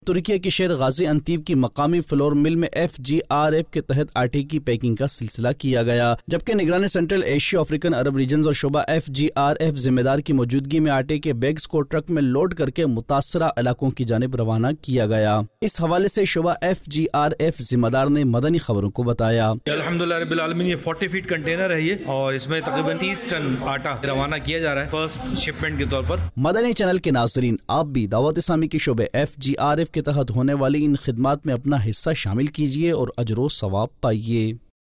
तुर्की के शहर गाजी अंतीब की मकामी फ्लोर मिल में FGRF के तहत आटे की पैकिंग का सिलसिला किया गया, जबकि निगरानी central Asia African Arab region और शुबा FGRF जिम्मेदार की मौजूदगी में आटे के बैग्स को ट्रक में लोड करके मुतासरा इलाकों की जानिब रवाना किया गया। इस हवाले से शुबा FGRF जिम्मेदार ने मदनी खबरों को बताया। अल्हम्दुलिल्लाह रब्बिल आलमीन, ये 40 फीट कंटेनर है ये, और इसमें तकरीबन 30 टन आटा रवाना किया जा रहा है फर्स्ट शिपमेंट के तौर पर। मदनी चैनल के नाज़रीन, आप भी दावत इस्लामी के शुबे FGRF के तहत होने वाली इन खिदमात में अपना हिस्सा शामिल कीजिए और अजरो सवाब पाइए।